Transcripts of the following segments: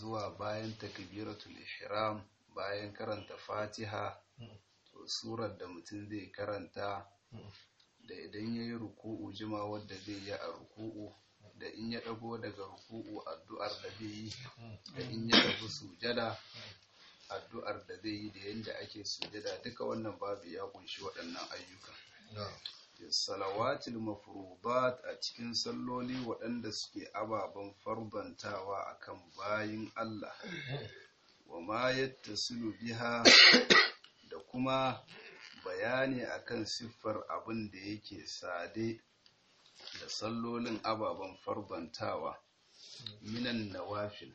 zuwa bayan takbiratul ihram, bayan karanta fatiha, to surar da mutum zai karanta, da idan ya yi ruku'u jima wadda zai yi a ruku'u, da in ya ɗago daga ruku'u addu'ar da zai yi, da in ya tafi sujada addu'ar da zai yi, da yadda ake sujada, duka wannan babu ya kunshi waɗannan ayyukan. Salawatul mafruḍat, a cikin salloli waɗanda suke ababen farbantawa akan bayin Allah, wa ma yattasilu biha, da kuma bayani akan siffar abin da yake sade da sallolin ababen farbantawa, minan nawafil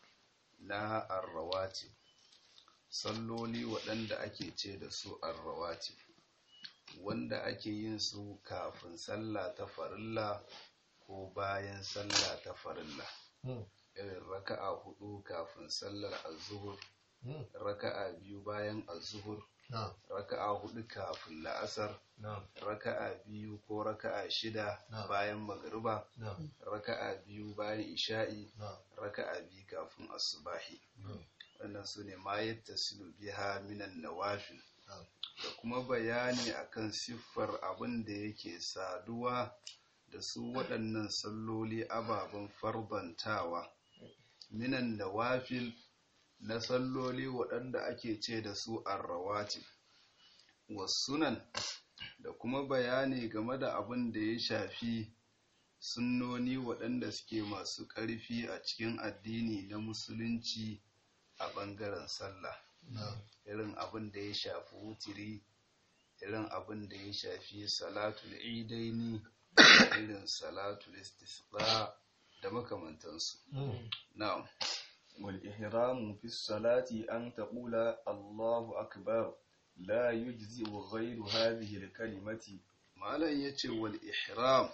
na arrawatib, salloli waɗanda ake ce da su arrawatib, wanda ake yin su kafin sallah ta farilla ko bayan sallah ta farilla, irin raka'a 4 kafin sallar az-zuhur, raka'a 2 bayan az-zuhur, raka'a 4 kafin la'asar, raka'a 2 ko raka'a 6 bayan magriba, raka'a 2 bayan isha'i, raka'a 2 kafin asubahi. Wannan su ne ma yattasilu biha minan nawafil, da kuma bayani akan siffar abin da yake saduwa da su waɗannan salloli ababen farbantawa, minan nawafil, na salloli waɗanda ake ce da su arrawatib, wasunan, da kuma bayani game da abin da ya shafi sunnoni waɗanda suke masu ƙarfi a cikin addini na musulunci a ɓangaren sallah, irin abin da ya shafi wutiri, irin abin da ya shafi salatul idaini, irin salatul istisqa da makamantansu. Na'am. والإحرام في الصلاة أن تقول الله أكبر لا يجزئ غير هذه الكلمة. malam yace wal ihram,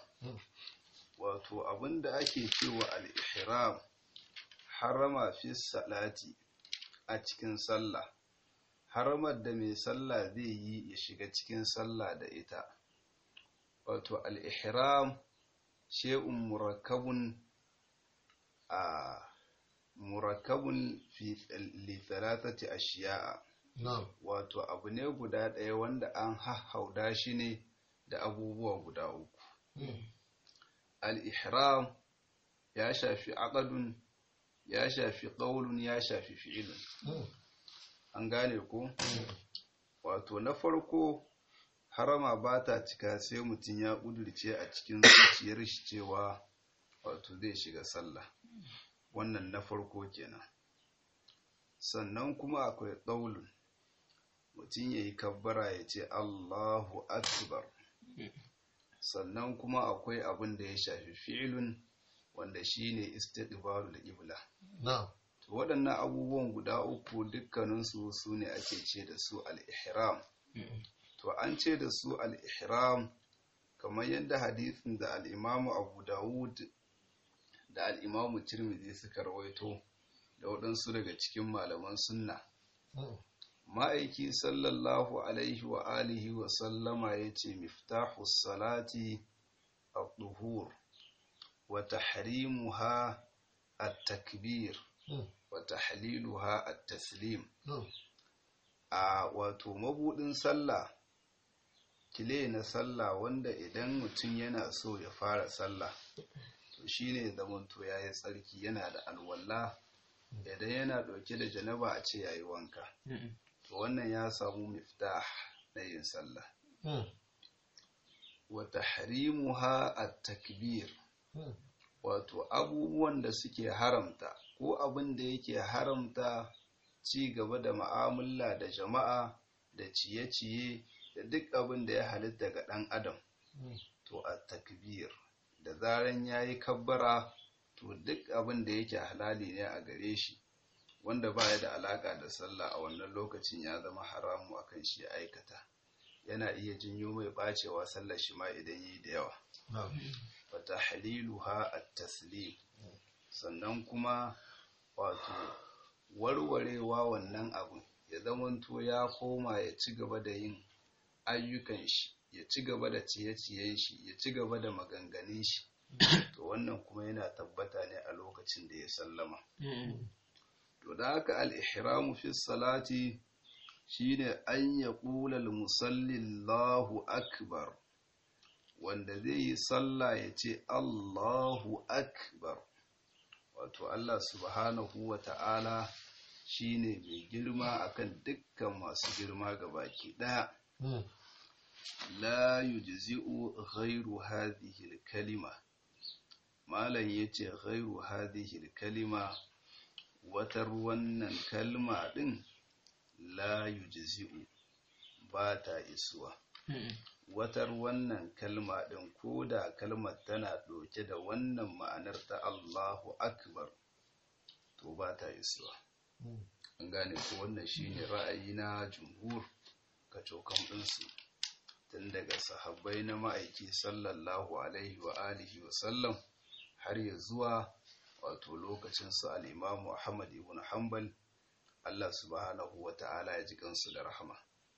wato abinda ake cewa al ihram, harama fi salati, a cikin sallah, haramar da mai sallah zai yi ya shiga cikin sallah da ita. Wato al ihram shay'un murakkabun fi li thalathati ashiya'a, wato abu ne guda ɗaya wanda an hahhauda shi ne da abubuwa guda uku. Al-ihram ya shafi aqdun, ya shafi qawlun, ya shafi fi'ilun. An gane ko? Wato na farko, harama ba ta cika sai mutum ya ƙudurce a cikin zuciyar shi cewa wato zai shiga sallah. Wannan na farko kenan. Sannan kuma akwai qawlun, mutum ya yi kabbara ya ce Allahu Akbar. Sannan kuma akwai abin da ya shafi fi'ilun, wanda shine istiqbalul qibla. To waɗannan abubuwan guda uku dukkaninsu su ne ake ce da su al-ihram. To an ce da su al-ihram kamar yadda hadisin da al-Imamu Abu Dawud da al-Imamu Tirmidhi suka rawaito da waɗansu daga cikin malaman sunna. Ma'aiki sallallahu alaihi wa alihi wa sallama ya ce miftahu salati at-tuhur wa tahrimuha at-takbir wa tahliluha at-taslim. Wato mabudin sallah, kile na sallah, wanda idan mutum yana so ya fara sallah to shine zamanto yayi tsarki, yana da alwala, idan yana dauke da janaba a ce yayi wanka. To wannan ya samu miftah na yin sallah. Wa tahrimuha at-takbir, wato abubuwan da suke haramta ko abin da yake haramta ci gaba da mu'amala da jama'a da ciye-ciye da duk abin da ya halitta ga ɗan adam, to at-takbir, da zaran yayi kabbara to duk abin da yake halali ne a gare shi wanda baya da alaka da sallah a wannan lokacin ya zama haramu akan shi aikata, yana iya jinyo mai bacewa sallar shi ma idan yi da yawa. Wa tahliluha at-taslim, sannan kuma wato warwarewa wannan abu ya zamanto ya koma ya ci gaba da yin ayyukan shi, ya ci gaba da ciye-ciyen shi, ya ci gaba da maganganun shi, to wannan kuma yana tabbata ne a lokacin da ya sallama. to da haka al-ihramu fi salati shine an yaqula al-musalli Allahu akbar, wanda zai yi sallah ya ce Allahu akbar, wato Allah subhanahu wa ta'ala shine mai girma akan dukkan masu girma gabaki daya. La yujzi'u ghairu hadhihi al-kalima, malan yace ghairu hadhihi al-kalima, watar wannan kalma din la yujzi'u ba ta isuwa. Watar wannan kalma din koda kalmar tana ɗauke da wannan ma'anar ta Allahu akbar to ba ta isuwa. An gane ko wannan shine ra'ayi na jumhur kacokan ɗinsu, tun daga sahabbai na ma'aiki sallallahu alaihi wa alihi wa sallam har ya zuwa wato lokacin su al-Imam Ahmad ibn Hanbal, Allah subhanahu wa ta'ala ya ji kansu da rahama.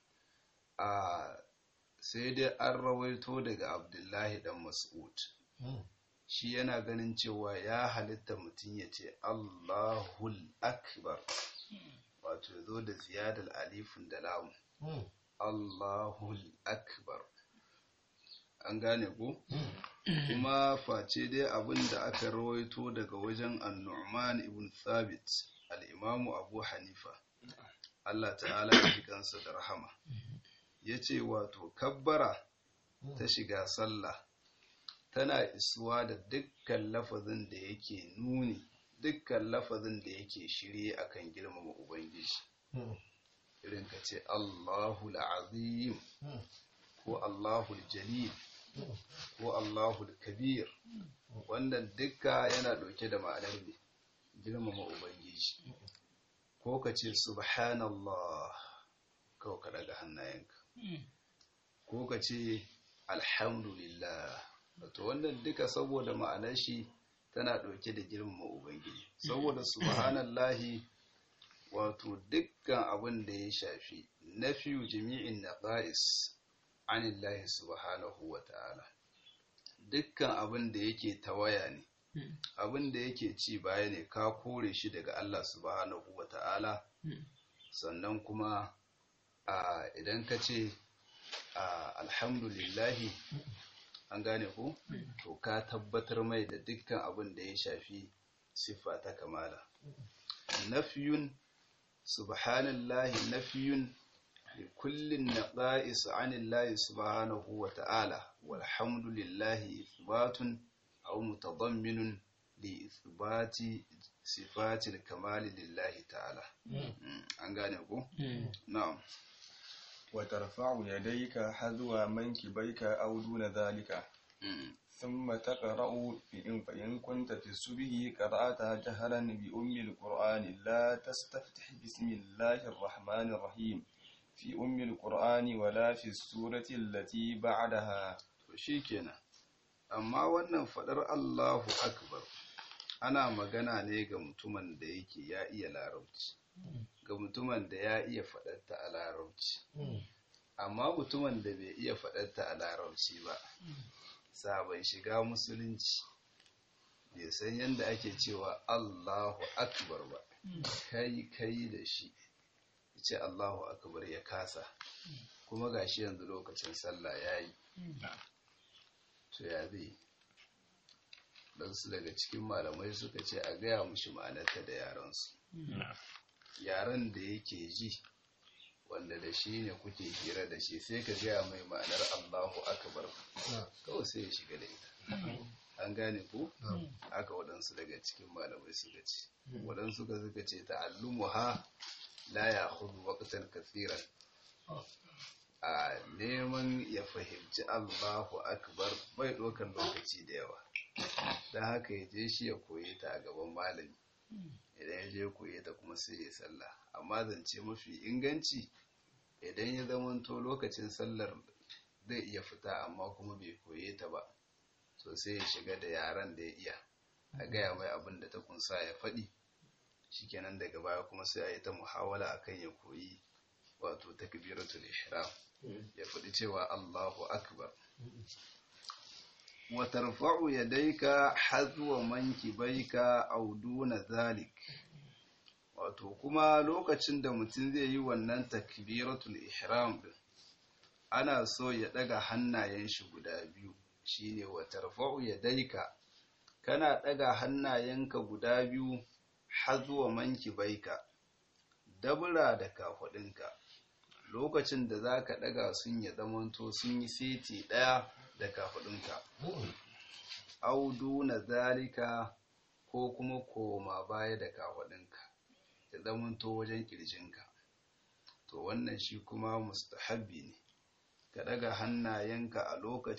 Sai dai an rawaito daga Abdullahi dan Mas'ud, shi yana ganin cewa ya halitta mutum ya ce Allahul akbar, wato zo da ziyadar alifin da lamu, Allahul akbar. An gane ko? Kuma face dai abin da aka rawaito daga wajen An-Nu'man ibn Thabit, al-Imamu Abu Hanifa, Allah ta'ala ya ji kansa da rahama, yace wato kabbara ta shiga sallah tana isuwa da dukkan lafazin da yake nuni, dukkan lafazin da yake shirye akan girmama Ubangiji. Irin ka ce Allahul azim ko Allahul jalil ko Allahul kabir, wannan dukka yana ɗauke da ma'anar ne girmama Ubangiji. Ko ka ce subhanallah, kawai ka daga hannayenka. Ko ka ce alhamdulillah, wato wannan duka saboda ma'anar shi tana ɗauke da girmama Ubangiji. Saboda subhanallahi wato dukkan abin da ya shafi nafiyu jami'in naqais anillahi subhanahu wa ta'ala, dukkan abin da yake tawaya ne, abin da yake ci baya ne, ka kore shi daga Allah subhanahu wa ta'ala. Sannan kuma idan ka ce alhamdulillahi, an gane ku, to ka tabbatar mai da dukkan abin da ya shafi siffa ta kamala. Nafiyun subhanallahi nafiyun li kullin naqais anillahi subhanahu wa ta'ala, walhamdulillahi ithbatun aw mutadamminun li ithbati sifatil kamali lillahi ta'ala. An gane ku? Na'am. وترفع يديك حذو منكبيك أو دون ذلك ثم تقرأ فإن كنت في الصبح قرأتها جهرا بأم القرآن لا تستفتح بسم الله الرحمن الرحيم في أم القرآن ولا في السورة التي بعدها. shikenan, amma wannan fadar Allahu akbar ana magana ne ga mutumin da yake ya iya larabci, ga mutumin da ya iya faɗarta a larabci. Amma mutumin da bai iya faɗarta a larabci ba, sabon shiga musulunci, bai san yadda ake cewa Allahu akbar ba, kai da shi ce Allahu akbar ya kasa, kuma gashi yanzu lokacin sallah yayi, to ya zai? Dan su daga cikin malamai suka ce a gaya mushi ma'anarta da yaransu, yaran da yake ji, wanda da shi ne kuke hira da shi, sai ka gaya mai ma'anar Allahu akbar, kawai sai ya shiga da ita. An gane ku? Haka waɗansu daga cikin malamai suka ce. Waɗansu suka ce ta'allumuha la ya'khudhu waqtan kathiran. A neman ya fahimci Allahu akbar bai ɗaukar lokaci da yawa, don haka ya je shi ya koye ta a gaban malami. Idan ya je koye ta kuma sai ya sallah. Amma zance mafi inganci, idan ya zamanto lokacin sallar zai iya fita amma kuma bai koye ta ba, to sai ya shiga da yaran da ya iya, a gaya mai abin da ta kunsa ya faɗi, shikenan daga baya kuma sai a yi ta muhawala akan ya koyi wato takbiratul ihram, ya faɗi cewa Allahu akbar. Wa tarfa'u yadayka hazwa mankibayka aw duna zalik, wato kuma lokacin da mutum zai yi wannan takbiratul ihram din ana so ya daga hannayen shi guda biyu shine wa tarfa'u yadayka kana daga hannayenka guda biyu har zuwa mankibaika dabura da kafadinka lokacin da zaka daga sun ya zamanto sun yi seti daya da kafadinka audu na zalika ko kuma koma baya da kafadinka ya zamanto wajen kirjinka to wannan shi kuma mustahabbi ne ka daga hannayenka a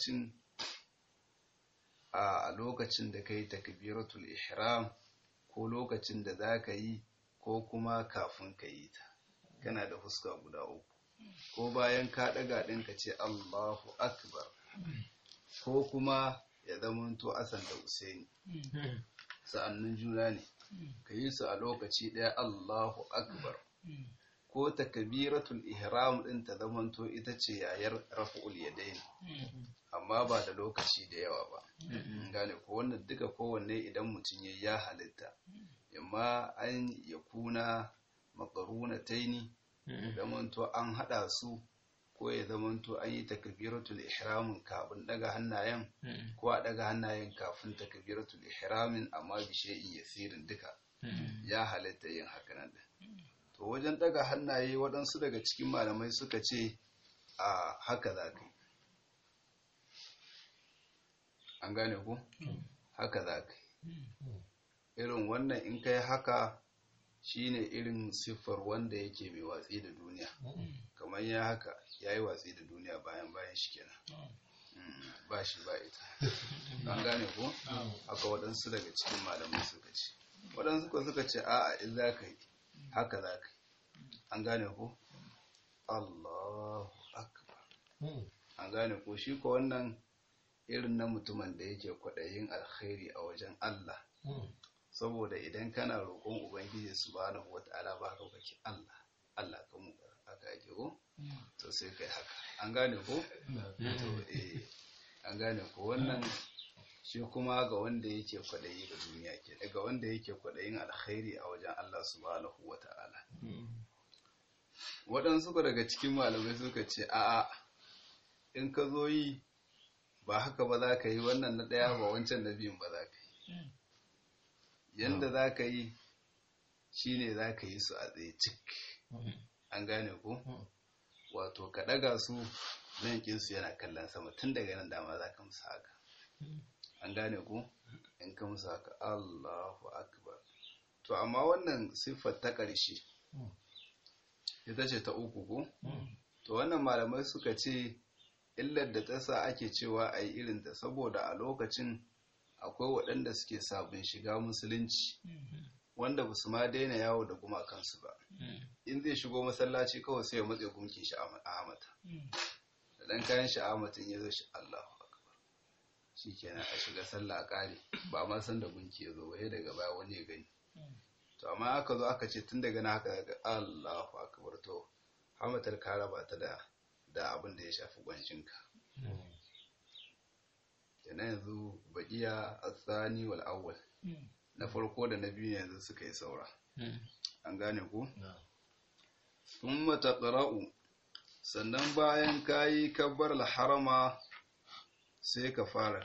lokacin da kai takbiratul ihram ko lokacin da zaka yi ko kuma kafin ka yi ta kana da fuska guda uku ko bayan ka daga din ka ce Allahu akbar ko kuma ya zamanto Hassan da Husaini sa'annin juna ne ka yi su a lokaci ɗaya Allahu akbar ko takbiratul ihram din ta zamanto ita ce yayar raf'ul yadayn amma ba da lokaci da yawa ba gane ko wannan duka kowanne idan mutum ya halitta amma an yakuna maqrunataini zamanto an hada su ko ya zamanto an yi takbiratul ihramin kafin daga hannayen ko a daga hannayen kafin takbiratul ihramin amma bi shay'in yasirin duka ya halitta yin haka nan to wajen daga hannaye waɗansu daga cikin malamai suka ce a haka za ka yi an gane ku haka za ka yi irin wannan in kai haka shine irin siffar wanda yake mai watsi da duniya kamar ya haka ya yi watsi da duniya bayan shi kenan ba shi ba ita an gane ku haka waɗansu daga cikin malamai suka ce waɗansu ko suka ce a'a in za ka yi haka za ka yi an gane ku Allahu akbar an gane ku shi ko wannan irin na mutumin da yake kwaɗayin alkhairi a wajen Allah saboda idan kana roƙon ubangiji subhanahu wata'ala ba ka kake Allah ka mu haka ake ko to sai kai haka an gane ko to an gane ko wannan shi kuma ga wanda yake kwaɗayi ga duniya ke daga wanda yake kwaɗayin alkhairi a wajen Allah subhanahu wata'ala waɗansu daga cikin malamai suka ce a'a in ka zo yi ba haka ba za ka yi wannan na ɗaya ba wancan na biyun ba za ka yi yanda za ka yi shi ne za ka yi su a tsaye cik an gane ko wato ka ɗaga su nan kinsu yana kallon sama tun daga nan dama za ka musu haka an gane ko in ka musu haka Allahu akbar to amma wannan siffar ta ƙarshe ita ce ta uku ko to wannan malamai suka ce illar da ta sa ake cewa a yi irinta saboda a lokacin akwai waɗanda suke sabon shiga musulunci wanda ba su ma daina yawo da gumakansu ba in zai shigo masallaci kawai sai ya matse gunkin shi a hamata da ɗan kayan shi a hamatin ya zo shi Allahu akbar shi kenan a shiga sallah a ƙare ba ma san da gunki ya zo ba daga baya wani ya gani to amma aka zo aka ce tun daga na haka ga Allahu akbar to hamatar ka raba ta da abin da ya shafi gwanshinka kenan yanzu baqiya as-sani wal awwal na farko da na biyu yanzu suka yi saura an gane ku thumma taqra'u sannan bayan kayi kabbar al-harama sai ka fara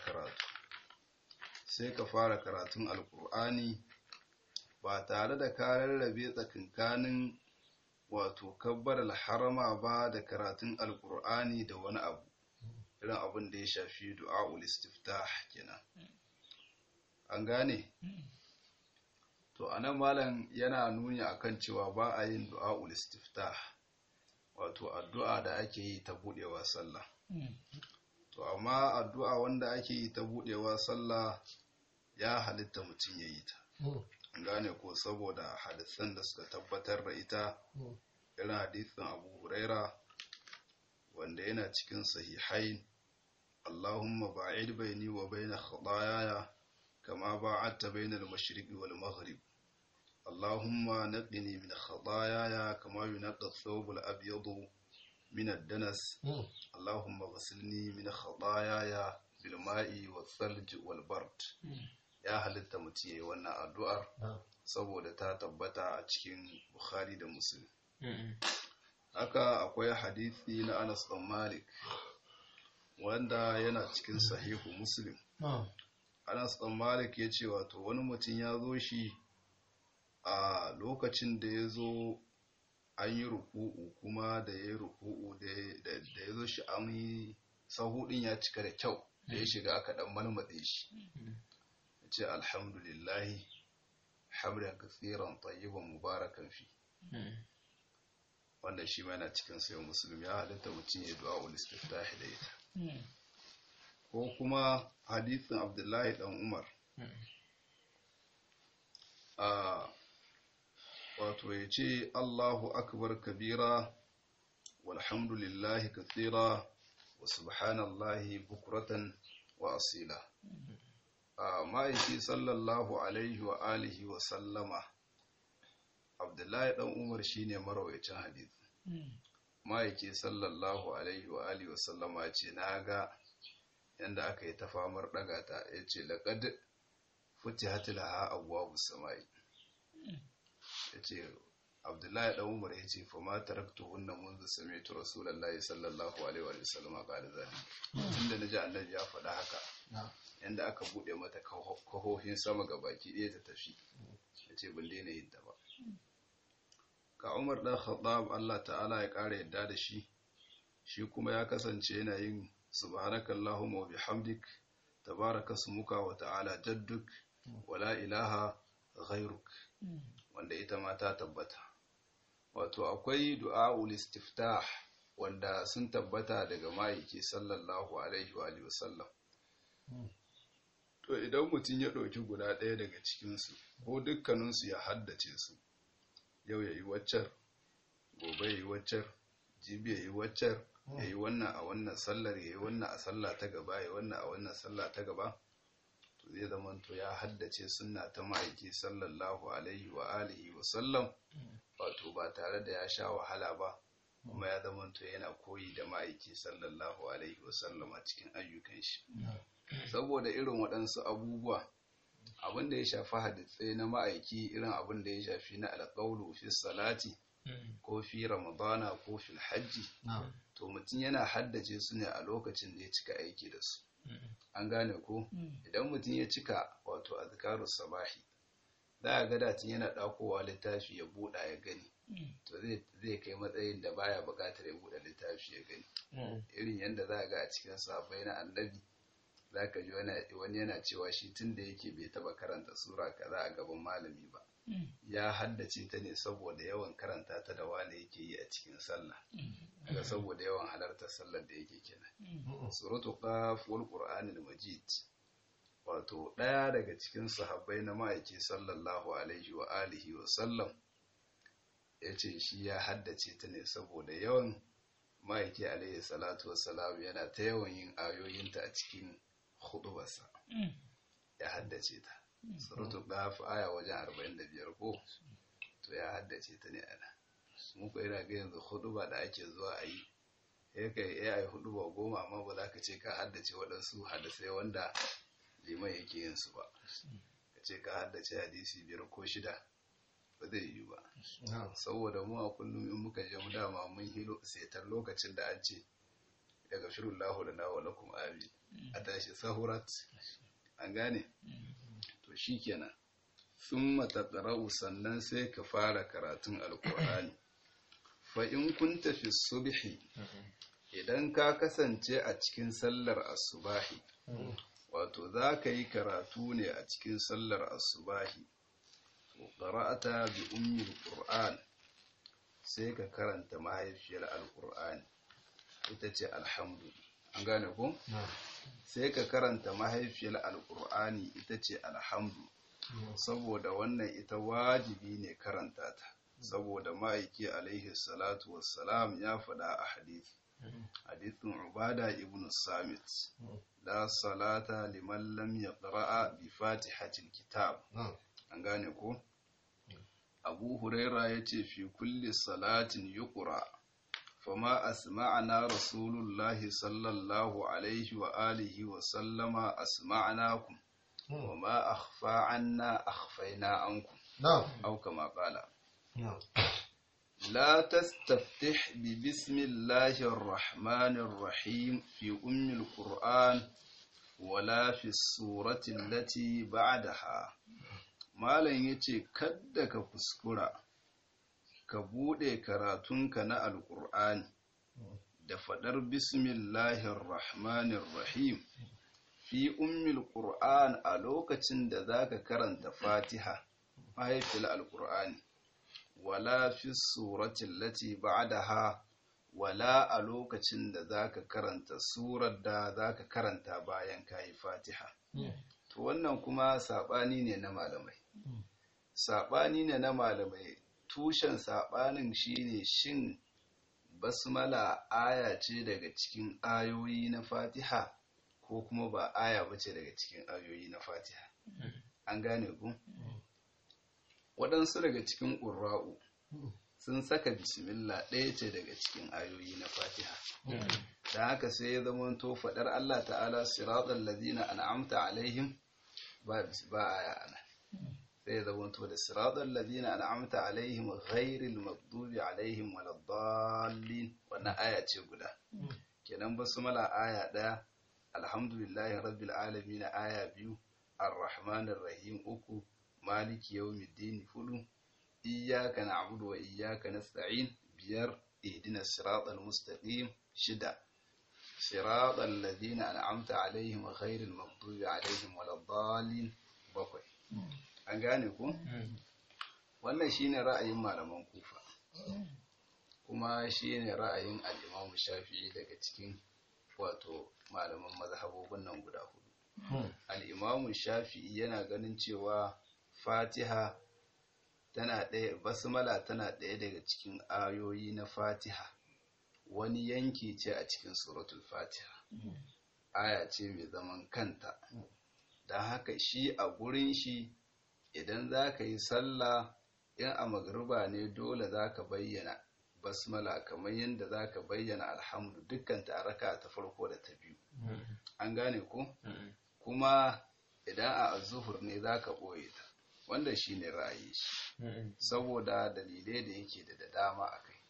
karatun alqur'ani ba tare da ka rarrabe tsakankanin wato kabbar al-harama ba da karatun alqur'ani da wani abu irin abin da ya shafi du'a'ul istiftah kenan an gane to anan malam yana nuni akan cewa ba a yin du'a'ul istiftah wato addu'a da ake yi ta budewa sallah to amma addu'a wanda ake yi ta budewa sallah ya halitta mutum yayi ta an gane ko saboda hadisan da suka tabbatar da ita irin hadisin Abu Huraira wanda yana cikin sahihain Allahumma ba'id baini wa baina khataayaya kama ba'adta baina al-mashriqi wal maghrib Allahumma naqqini min khataayaya kama yunqqa ath-thawb al-abyad min ad-danas Allahumma ghsilni min khataayaya bil ma'i wath-thalj wal bard ya halitta mutum yayi wannan addu'ar saboda ta tabbata a cikin Bukhari da Muslim. Haka akwai hadisi na Anas bin Malik wanda yana cikin sahihu Muslim. Anas bin Malik ya ce wato wani mutum ya zo shi a lokacin da ya zo an yi ruku'u, kuma da ya yi ruku'u da ya zo shi an yi sahu din ya cika da kyau, da ya shiga aka dan malmatse shi. Ya ce alhamdulillahi hamdan katsiran tayyiban mubarakan fi. Wannan shi ma yana cikin sayo Muslim, ya halitta mutum ya du'a ul istiftahi da ita. Ko kuma hadithin Abdullahi dan Umar, wato ya ce Allahu akbar kabira walhamdulillahi kathira wa subhanallahi bukratan wa asila. Ma'aiki sallallahu alaihi wa alihi wa sallama, Abdullahi dan Umar shine marawayacin hadisi. Ma'aiki sallallahu alaihi wa alihi wa sallama ce na ga yanda aka yi ta famar daga ta, ya ce laqad futihat laha abwabus samai. Ya ce Abdullahi dan Umar ya ce fa ma taraktuhunna منذ sami'tu rasulullahi sallallahu alaihi wa sallam qala zalik. Tunda naji annabi ya faɗa haka, yanda aka bude mata kahofin sama ga baki ɗaya ta tafi, ya ce ban daina yin ta ba. Ka Umar dan Khattab Allah ta'ala ya ƙara yadda da shi, shi kuma ya kasance yana yin subhanakallahumma wa bihamdik tabaraka smuka wa ta'ala jadduk wa la ilaha ghayruk, wanda ita ma ta tabbata. Wato akwai du'a'ul istiftah wanda sun tabbata daga ma'aiki sallallahu alaihi wa alihi wasallam. To idan mutum ya ɗauki guda ɗaya daga cikinsu ko dukkaninsu ya haddace su, yau ya yi waccar, gobe ya yi waccar, jibi ya yi waccar, ya yi wannan a wannan sallar, ya yi wannan a sallah ta gaba, ya yi wannan a wannan sallah ta gaba, to zai zama to ya haddace sunna ta ma'aiki sallallahu alaihi wa alihi wa sallam, wato ba tare da ya sha wahala ba, kuma ya zama to yana koyi da ma'aiki sallallahu alaihi wa sallam a cikin ayyukan shi. Saboda irin waɗansu abubuwa, abin da ya shafi hadisai na ma'aiki, irin abin da ya shafi na alƙaulu fi salati ko fi ramadana ko fi hajji, to mutum yana haddace su ne a lokacin da ya cika aiki da su. An gane ko? Idan mutum ya cika wato azkarus sabahi, za a ga datin yana ɗakowa littafi ya buɗa ya gani, to zai kai matsayin da baya buƙatar ya buɗe littafi ya gani. Irin yadda za a ga a cikin sahabbai na annabi, za ka ji wani yana cewa shi tun da yake bai taba karanta sura kaza a gaban malami ba, ya haddace ta ne saboda yawan karanta ta da wane yake yi a cikin sallah, daga saboda yawan halartar sallar da yake kenan. Suratu Qaf wal Qur'anil Majid, wato ɗaya daga cikin sahabbai na ma'aiki sallallahu alaihi wa alihi wa sallam ya ce shi ya haddace ta ne saboda yawan ma'aiki alaihi salatu wassalam yana ta yawan yin ayoyinta a cikin hudubarsa, ya haddace ta. Suratul Qaf aya wajen 45 ko, to ya haddace ta ne ana. Muku ina ga yanzu huduba da ake zuwa a yi, ya kai yi huduba 10, amma ba za ka ce ka haddace waɗansu hadisai wanda liman yake yin su ba. Ka ce ka haddace hadisi 5 ko 6, ba zai yi ba. Saboda mu a kullum in muka je mu dama mun hilo setar lokacin da an ce daga firullahu da nawa lakum amin, a tashi sahurat. An gane? To shi kenan. Sun mataƙara'u, sannan sai ka fara karatun alƙur'ani. Fa in kun tafi subhi, idan ka kasance a cikin sallar asubahi, wato za ka yi karatu ne a cikin sallar asubahi, to ƙara'ata bi ummil qur'an, sai ka karanta mahaifiyar alƙur'ani, ita ce alhamdu. An gane ko? Sai ka karanta mahaifiyar alƙur'ani, ita ce alhamdu, saboda wannan ita wajibi ne karanta ta, saboda ma'aiki alaihi salatu wassalam ya faɗa a hadisi, hadithin Ubada ibn Samit, la salata liman lam yaqra'a bi fatihatil kitab. An gane ko? Abu Huraira yace fi kulli salatin yuqra fama asma'ana rasulullahi sallallahu alaihi wa alihi wa sallama asma'nakum wama akhfa anna akhfayna ankum. أو كما قال لا تستفتح ببسم الله الرحمن الرحيم في القرآن ولا في السورة التي بعدها. malam yace kadda ka kuskura ka bude karatunka na alqur'ani da fadar bismillahir rahmanir rahim fi qur'an a lokacin da zaka karanta fatiha mahaifil alqur'ani wala fi surati allati ba'daha wala a lokacin da zaka karanta surar da zaka karanta bayan kayi fatiha. To wannan kuma sabani ne na malamai. Sabani ne na malamai. Tushen sabanin shine shin basmala aya ce daga cikin ayoyi na fatiha ko kuma ba aya bace daga cikin ayoyi na fatiha. An gane ku? Waɗansu daga cikin ƙurra'u sun saka bismillah ɗaya ce daga cikin ayoyi na fatiha. Da haka sai ya zama to faɗar Allah ta'ala siratal ladina an'amta alaihim ba aya ana. Sai ya zama to da siratal ladina an'amta alaihim ghairil maghdubi alaihim waladdallin wannan aya ce guda. Kenan basmala aya ɗaya, alhamdulillahi rabbil alamin aya biyu, arrahmanir rahim uku, maliki yawmiddin hudu, iyyaka na'budu wa iyyaka nasta'in biyar, ihdinas siratal mustaqim shida, siratal ladina an'amta alaihim ghairil maghdubi alaihim waladdallin bakwai. An gane ku? Wannan shine ra'ayin malaman Kufa, kuma shine ra'ayin al-Imam Shafi'i daga cikin wato malaman mazhabobin nan guda hudu. Al-Imam Shafi'i yana ganin cewa Fatiha tana ɗaya, basmala tana ɗaya daga cikin ayoyi na Fatiha, wani yanki ce a cikin suratul Fatiha, aya ce mai zaman kanta. Don haka shi a gurin shi idan za ka yi sallah in a magriba ne dole za ka bayyana basmala kamar yadda za ka bayyana alhamdu dukkan ta raka ta farko da ta biyu. An gane ku? Kuma idan a azuhur ne za ka ɓoye ta, wanda shi ne ra'ayi shi, saboda dalilai da yake da dama a kai.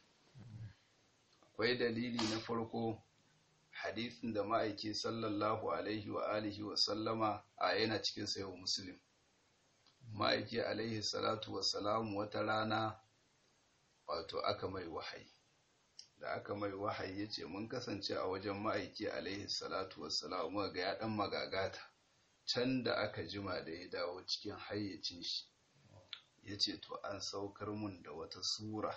Akwai dalili na farko, hadisin da ma'aiki sallallahu alaihi wa alihi wa sallama a yana cikin sayo Muslim. Ma'aiki alaihi salatu wa salamu wata rana wato aka mai wahayi. Da aka mai wahayi ya ce mun kasance a wajen ma'aiki alaihi salatu wa salamu muka ga ya ɗan magagata. Can da aka jima da ya dawo cikin hayyacin shi ya ce to an saukar mun da wata sura,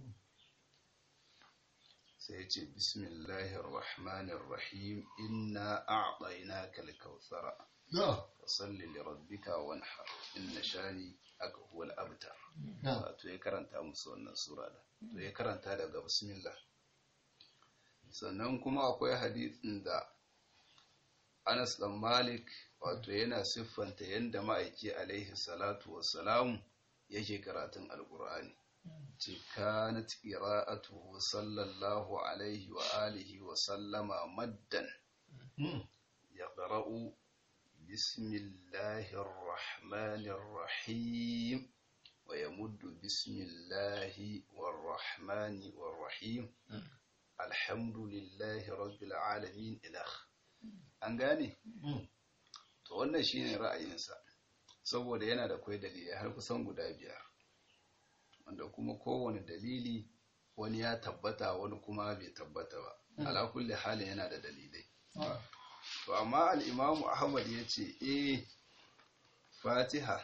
sai ya ce bismillahir rahmanir rahim inna a'tainaka al-kautsara fasalli li rabbika wanhar inna shani aka huwal abtar. To ya karanta musu wannan sura da to ya karanta daga bismillah. Sannan kuma akwai hadisin da Anas dan Malik wato yana siffanta yanda ma'aiki alaihi salatu wassalamu yake karatun alqur'ani. Ce kanat qira'atuhu sallallahu alaihi wa alihi wa sallama maddan yaqra'u bismillahir rahmanir rahim wa yamuddu bismillahi war rahmani war rahim alhamdulillahi rabbil alamin ilah. An gane? To wannan shine ra'ayinsa, saboda yana da kwai dalilai har kusan guda biyar, wanda kuma kowane dalili wani ya tabbata wani kuma bai tabbata ba. Ala kulli halin yana da dalilai. To amma al-Imam Ahmad yace Fatiha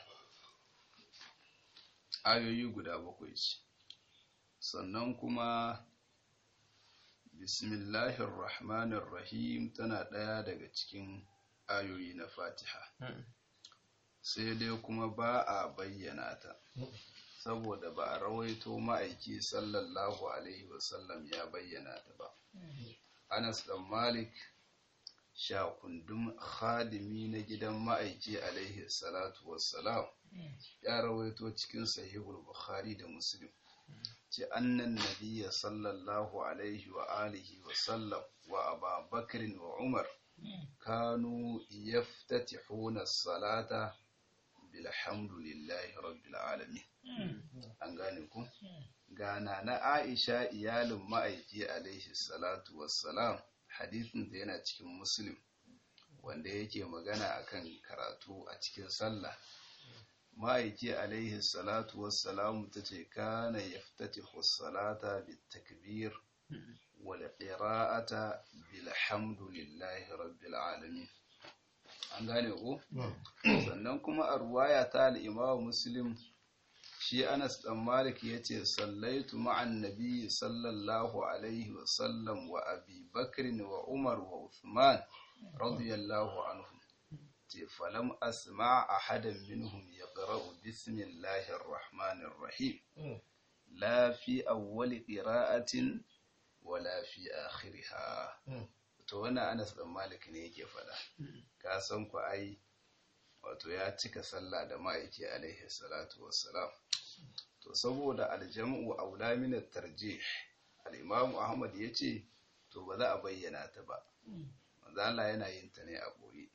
ayoyi guda bakwai ce, sannan kuma bismillahir rahmanir rahim tana ɗaya daga cikin ayoyi na Fatiha, sai dai kuma ba a bayyana ta saboda ba a rawaito ma'aiki sallallahu alaihi wasallam ya bayyana ta ba. Anas dan Malik shakundum khadimi na gidan ma'aiki alaihi salatu wassalam ya rawaito cikin sahihul Bukhari da Muslim ce annan nabiyya sallallahu alaihi wa alihi wa sallam wa Abu Bakr wa Umar kanu yaftatihuna as-salata bilhamdulillahi rabbil alamin. An gane ku? Gana na Aisha iyalin ma'aiki alaihi salatu wassalam, hadisin da yana cikin Muslim wanda yake magana akan karatu a cikin sallah. Ma'aiki alaihi salatu wassalam tace kana yaftatihu salata bitakbir wal qira'ata bilhamdulillahi rabbil alamin. An gane ku? Sannan kuma a ruwaya ta al-Imam Muslim, shi Anas dan Malik yace sallaitu ma'an nabiy sallallahu alaihi wa sallam wa Abi Bakr wa Umar wa Uthman radiyallahu anhum. falam asma ahadan minhum yaqra'u bismillahir rahmanir rahim la fi awwali qira'atin wala fi akhiriha. To wannan Anas dan Malik ne yake fada. Ka san ku ai wato ya cika sallah da ma'aiki alaihi salatu wassalam. To saboda aljam'u aula min at-tarjih, al-Imam Ahmad yace to ba za a bayyana ta ba. Manzo Allah yana yin ta ne a boye.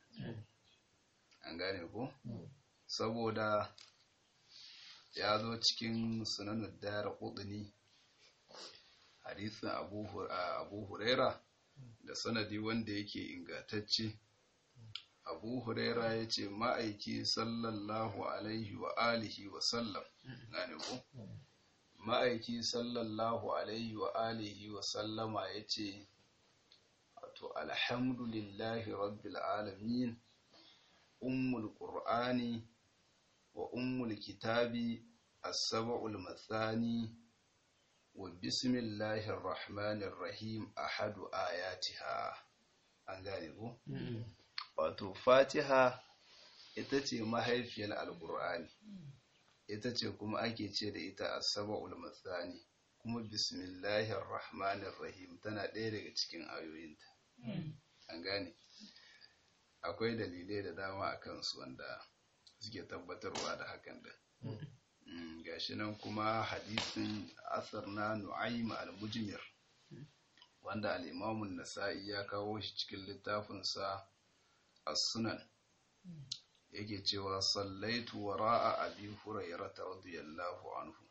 An gane ko? Saboda ya zo cikin sunan Daraqutni hadisin Abu Huraira da sanadi wanda yake ingantacce. Abu Huraira ya ce ma'aiki sallallahu alaihi wa alihi wa sallam, gane ko? Ma'aiki sallallahu alaihi wa alihi wa sallama ya ce, wato alhamdulillahi rabbil alamin, ummul qur'ani wa ummul kitabi as-sab'ul mathani wa bismillahir rahmanir rahim ahadu ayatiha. An gane ko? Wato Fatiha ita ce mahaifiyar Alƙur'ani, ita ce kuma ake ce da ita as-sab'ul mathani, kuma bismillahir rahmanir rahim tana ɗaya daga cikin ayoyinta. An gane? Akwai dalilai da dama a kansu wanda suke tabbatarwa da hakan da. Gashi nan kuma hadisin asar na Nu'aym al-Mujmir wanda al-Imam an-Nasa'i ya kawo shi cikin littafinsa as-Sunan, yake cewa sallaitu wara'a Abi Hurairah radiyallahu anhu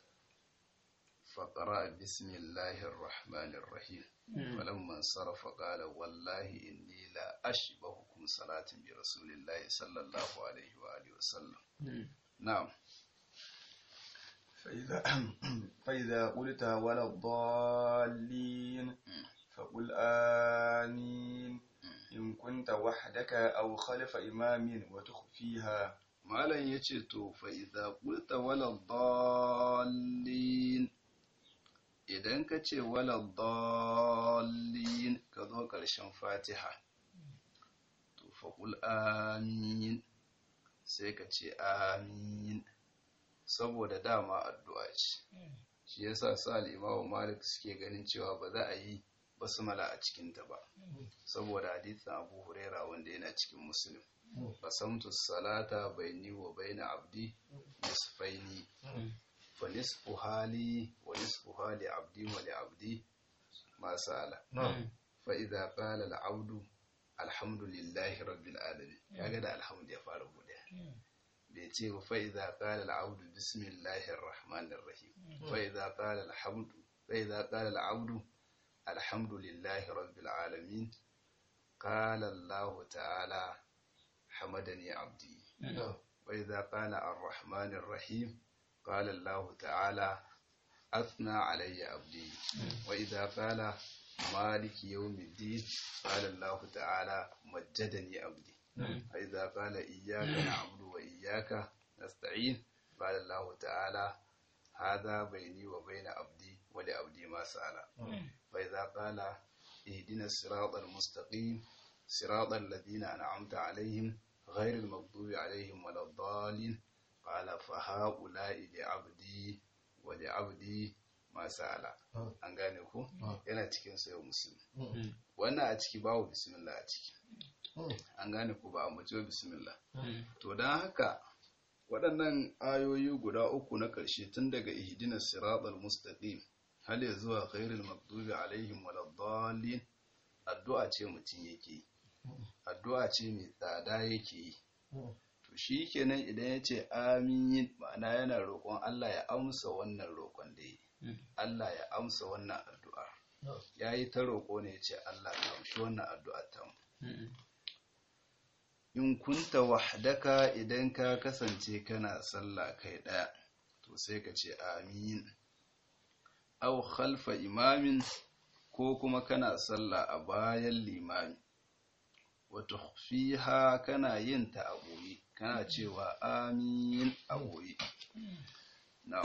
faqara bismillahir rahmanir rahim falamma sarafa qala wallahi inni la ashbahukum salatin bi rasulillahi sallallahu alaihi wa alihi wasallam. Na'am. فإذا قلت ولا الضالين فقل آمين إن كنت وحدك أو خلف إمام وتخفيها. malam yace to fa idza qulta wala dallin, idan ka ce wala dallin ka zo ƙarshen Fatiha to fa qul amin, sai ka ce amin, saboda dama addu'a ce. Shi yasa sa al-Imam Malik suke ganin cewa ba za a yi basmala a cikin ta ba, saboda hadisin Abu Huraira wanda yana cikin Muslim, qasamtu salata baini wa baina abdi nisfaini fa nisfu hali wa nisfu hali abdi wa li abdi ma sala fa idza qala al-abdu alhamdulillahi rabbil alamin, kaga da alhamdu ya fara bude, bai ce fa idza qala al-abdu bismillahir rahmanir rahim fa idza qala alhamdu fa idza qala al-abdu alhamdulillahi rabbil alamin qala Allah ta'ala hamadani abdi wa idza qala ar-rahmanir rahim qala Allah ta'ala athna alayya abdi wa idza qala maliki yawmiddin qala Allah ta'ala majjadani abdi wa idza qala iyyaka na'budu wa iyyaka nasta'in qala Allah ta'ala hadha bayni wa bayna abdi wa li abdi ma sa'ala wa idza qala ihdina as-siratal mustaqim siratal ladina an'amta alayhim ghayril maghdubi alayhim waladdallin qala fa haula'i li abdi wa li abdi ma sa'ala. An gane ko? Yana cikin sayo Muslim. Wannan a ciki babu bismillah a ciki. An gane ko ba a mace bismillah. To don haka waɗannan ayoyi guda uku na ƙarshe tun daga ihdinas siratal mustaqim har ya zuwa ghairil maghdubi alaihim waladdallin, addu'a ce mutum yake yi, addu'a ce mai tsada yake yi. To to shi kenan idan ya ce amin ma'ana yana roƙon Allah ya amsa wannan roƙon da yi Allah ya amsa wannan addu'a ya yi ta roƙo ne ya ce Allah ya amshi wannan addu'a ta mu in kunta wahdaka idan ka kasance kana sallah kai ɗaya to sai ka ce amin aw khalfa imamin ko kuma kana sallah a bayan limami wa tukhfiha kana yin ta a boye kana cewa amin a boye na'am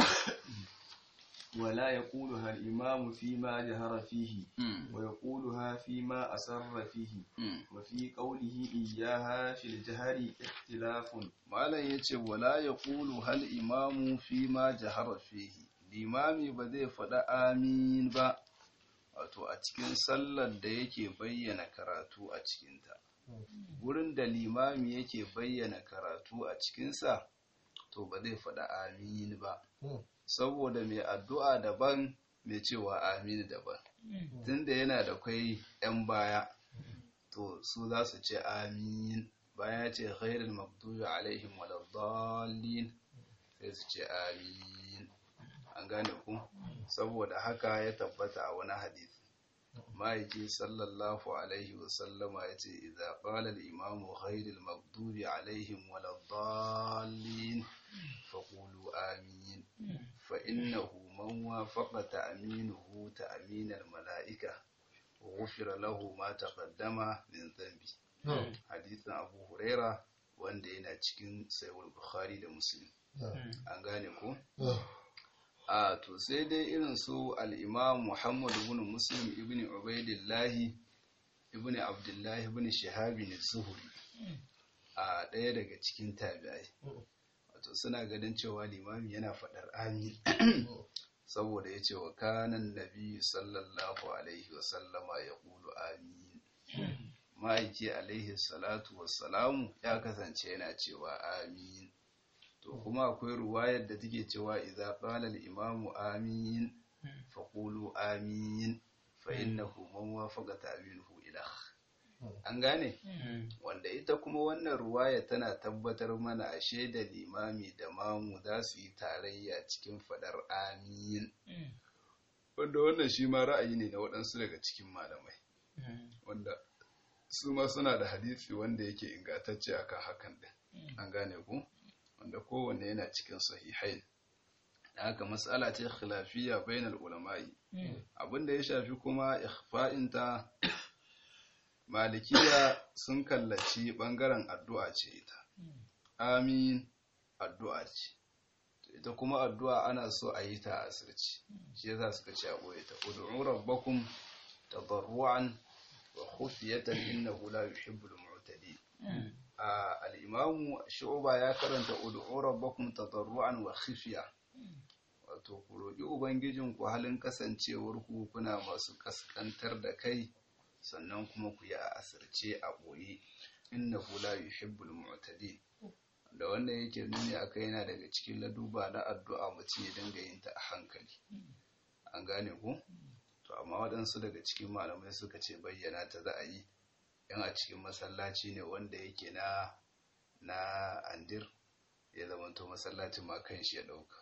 ولا يقولها الإمام فيما جهر فيه ويقولها فيما أسر فيه وفي قوله إياها في الجهر اختلاف malam yace wala yaqulu hal imamu fima jahara fihi limami ba zai faɗa amin ba wato a cikin sallar da yake bayyana karatu a cikinta gurin da limami yake bayyana karatu a cikinsa to ba zai faɗa amin ba saboda mai addu'a daban mai cewa amin daban tunda yana da kwai 'yan baya to su za su ce amin bayan ya ce ghairul maghdubi alaihim waladdallin sai su ce amin an gane ku saboda haka ya tabbata a wani hadisi ma'aiki sallallahu alaihi wasallama ya ce idza qala al-imamu ghairul maghdubi alaihim waladdallin faqulu amin fa innahu man wafaqa ta'minuhu ta'min al-mala'ika ghufira lahu ma taqaddama min dhanbi hadisin Abu Huraira wanda yana cikin Sahih Bukhari da Muslim an gane ko to sai dai irin su al-Imam Muhammad ibn Muslim ibn Ubaydillah ibn Abdullah ibn Shihab az-Zuhri a daya daga cikin tabi'ai wato suna ganin cewa limami yana fadar amin saboda yace wa kanan nabi sallallahu alaihi wa sallama yaqulu amin ma'aiki alaihi salatu wassalamu ya kasance yana cewa amin to kuma akwai ruwayar da take cewa idza qala al-imamu amin faqulu amin fa innahu man wafaqa ta'minuhu ilah an gane wanda ita kuma wannan ruwaya tana tabbatar mana ashe da limami da mamu za su yi tarayya cikin fadar amin wanda wannan shi ma ra'ayi ne na waɗansu daga cikin malamai wanda su ma suna da hadisi wanda yake ingantacce akan hakan din an gane ku wanda kowanne yana cikin sahihain haka mas'ala ce khilafiyya bainal ulama'i abinda ya shafi kuma ikhfa'in ta malikiya sun kallaci bangaren addu'a ce ita amin addu'a ce ita kuma addu'a ana so a yi ta a asirci shi yasa suka ce a boye ta ud'u rabbakum tadarruan wa khufiyatan innahu la yuhibbul mu'tadin al-imamu shu'ba ya karanta ud'u rabbakum tadarruan wa khifiya wato ku roki ubangijin ku halin kasancewar ku kuna masu kaskantar da kai sannan kuma ku yi a asirce a boye innahu la yuhibbul mu'tadin da wannan yake nuni akai yana daga cikin laduba na addu'a mutum ya dinga yin ta a hankali an gane ku to amma waɗansu daga cikin malamai suka ce bayyana ta za a yi yan a cikin masallaci ne wanda yake na andir ya zama to masallacin ma kan shi ya ɗauka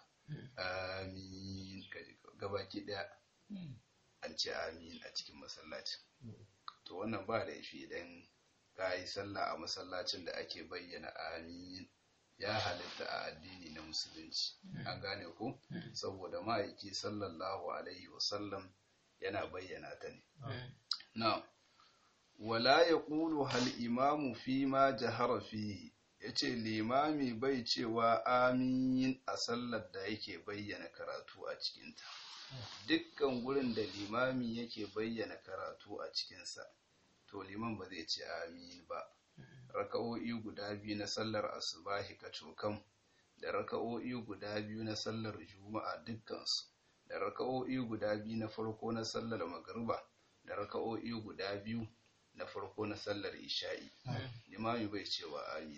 amin gabaki ɗaya an ce amin a cikin masallacin to wannan ba laifi idan ka yi sallah a masallacin da ake bayyana amin ya halitta a addini na musulunci an gane ko saboda ma'aiki sallallahu alaihi wasallam yana bayyana ta ne na wala yaqulu hal imamu fi ma jahara fihi yace limami bai cewa amin a sallar da yake bayyana karatu a cikinta dukkan gurin da limami yake bayyana karatu a cikinsa to liman ba zai ce amin ba raka'o'i guda biyu na sallar asubahi kacokam da raka'o'i guda biyu na sallar juma'a dukkansu da raka'o'i guda biyu na farko na sallar magriba da raka'o'i guda biyu na farko na sallar isha'i limami bai cewa amin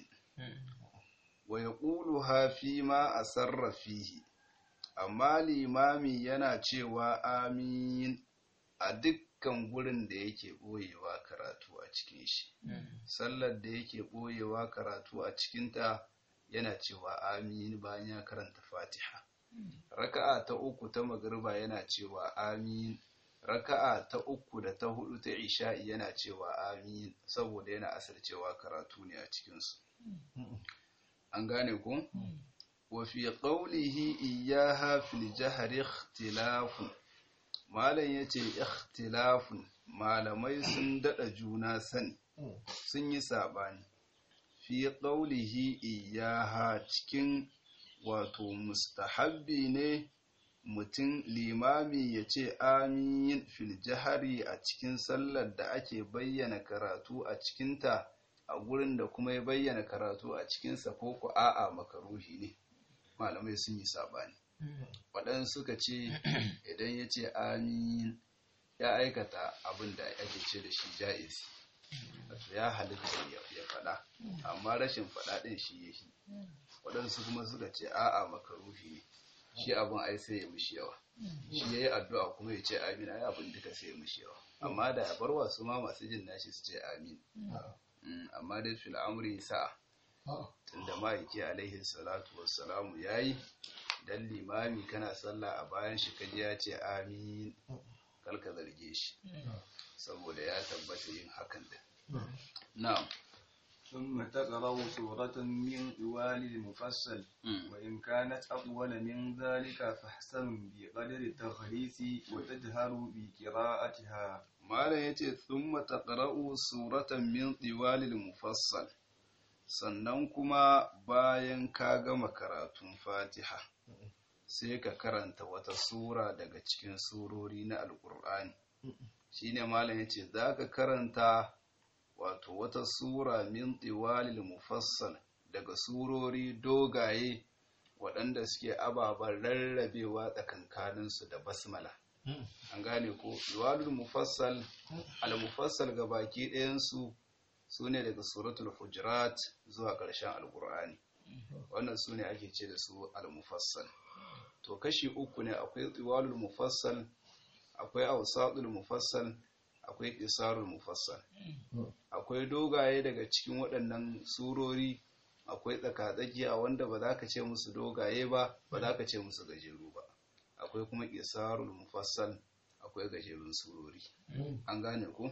wa yaquluha fi ma asarra fihi amma limami yana cewa amin a dukkan gurin da yake boyewa karatu a cikin shi sallar da yake boyewa karatu a cikinta yana cewa amin bayan ya karanta fatiha. Raka'a ta uku ta magriba yana cewa amin. Raka'a ta uku da ta hudu ta isha'i yana cewa amin, saboda yana asircewa karatu ne a cikinsu. An gane ku? Wa fi qawlihi iyyaha fil jahri ikhtilafun. Malam yace ikhtilafun, malamai sun dada juna sani, sun yi sabani. Fi qawlihi iyyaha, cikin wato mustahabbi ne mutum limami ya ce amin fil jahari a cikin sallar da ake bayyana karatu a cikinta, a gurin da kuma ya bayyana karatu a cikinsa, ko ku a'a makaruhi ne. Malamai sun yi sabani. Waɗansu suka ce idan ya ce amin ya aikata abin da ake ce da shi ja'iz, wato ya halitta ya faɗa, amma rashin faɗa ɗin shi ya shi. Waɗansu kuma suka ce a'a makaruhi ne, shi abin ai sai ya mishi yawa, shi ya yi addu'a kuma ya ce amin, ai abin duka sai ya mishi yawa. Amma da ya bar wasu ma masu jin nashi su ce amin. Amma dai fil amri sa'a, tunda ma'aiki alaihi salatu wassalamu ya yi, dan limami kana sallah a bayan shi kaji ya ce amin, kalka zarge shi, saboda ya tabbata yin hakan da. Na'am. ثم تقرأ سورة من طوال المفصل وإن كانت أطول من ذلك فاحسن بقدر التخليص وتجهر بقراءتها. ما لا يتي ثم تقرأ سورة من طوال المفصل. sannan kuma bayan ka gama karatun Fatiha sai ka karanta wata sura daga cikin surori na Alƙur'ani. Shine malam yace zaka karanta wato wata sura min tiwalil mufassal, daga surori dogaye waɗanda suke ababen rarrabewa tsakankaninsu da basmala. An gane ko? Tiwalil mufassal, al-mufassal ga baki ɗayansu su ne daga suratul hujurat zuwa ƙarshen alƙur'ani. Wannan su ne ake ce da su al-mufassal. To kashi uku ne, akwai tiwalul mufassal, akwai awsatul mufassal, akwai qisarul mufassal. Akwai dogaye daga cikin waɗannan surori, akwai tsakatsakiya wanda ba za ka ce musu dogaye ba, ba za ka ce musu gajeru ba. Akwai kuma qisarul mufassal, akwai gajerun surori. An gane ku?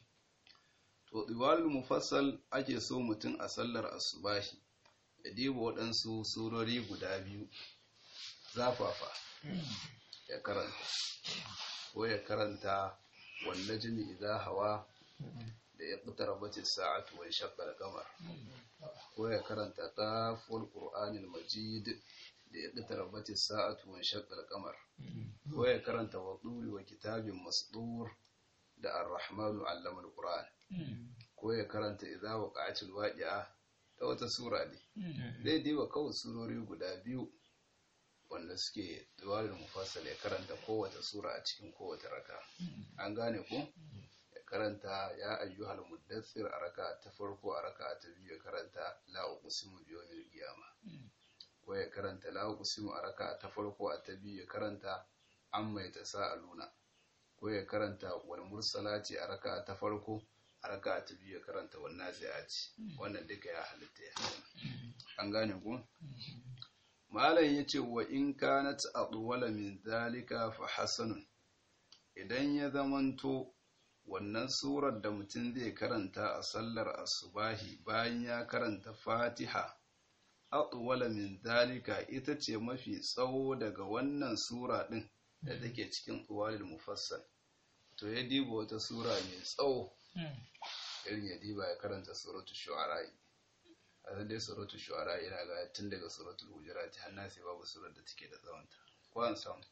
To tiwalul mufassal ake so mutum a sallar asubahi ya diba waɗansu surori guda biyu zafafa ya karanta, ko ya karanta wannajmi idha hawa da iqtarabatis sa'atu wa shaqqa al-qamar, ko ya karanta qaful qur'anil majid da iqtarabatis sa'atu wa shaqqa al-qamar, ko ya karanta waduri wa kitabin masdur da ar-rahmanu 'allama al-qur'an, ko ya karanta idha waqa'atil waqi'a ta wata sura ne. Zai diba kawai surori guda biyu wanda suke tiwalul mufassal, ya karanta kowace sura a cikin kowace raka. An gane ko? Ya karanta ya ayyuhal muddathir a raka ta farko, a raka ta biyu ya karanta la uqsimu bi yawmil qiyamah, ko ya karanta la uqsimu a raka ta farko, a ta biyu ya karanta amma yatasaaluna, ko ya karanta wal mursalati a raka ta farko, a raka ta biyu ya karanta wan nazi'ati. Wannan duka ya halitta ya. An gane ko? Malam yace wa in kanat adwala min zalika fa hasanun, idan ya zamanto wannan surar da mutum zai karanta a sallar asubahi bayan ya karanta Fatiha adwala min zalika, ita ce mafi tsawo daga wannan sura din da take cikin tiwalul mufassal, to ya diba wata sura mai tsawo, irin ya diba ya karanta suratul shu'ara. A dai suratul shu'ara ina ga tun daga suratul hujurat har nasi babu surar da take da tsawonta, ko an samu?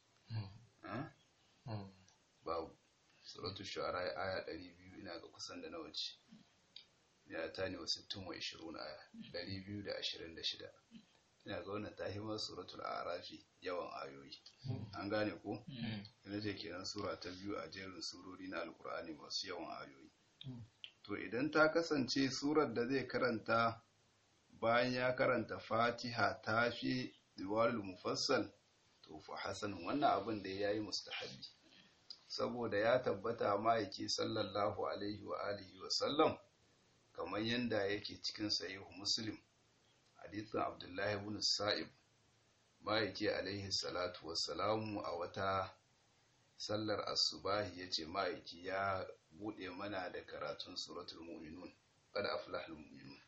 Babu. Suratul shu'ara aya 200 ina ga kusan da nawa ce, ya ta ne wa 60 wa 20 aya 226. Ina ga wannan tahimar suratul a'rafi yawan ayoyi. An gane ko? Ina ce kenan sura ta biyu a jerin surori na alkur'ani masu yawan ayoyi. To idan ta kasance surar da zai karanta bayan ya karanta Fatiha ta fi tiwalul mufassal, to fa hasanun, wannan abin da yayi mustahabi, saboda ya tabbata ma'aiki sallallahu alaihi wa alihi wa sallam, kamar yanda yake cikin sahihu Muslim hadithin Abdullahi ibn Sa'ib ma'aiki alaihi salatu wassalamu a wata sallar asubahi yace ma'aiki ya bude mana da karatun suratul mu'minun qad aflahal mu'minun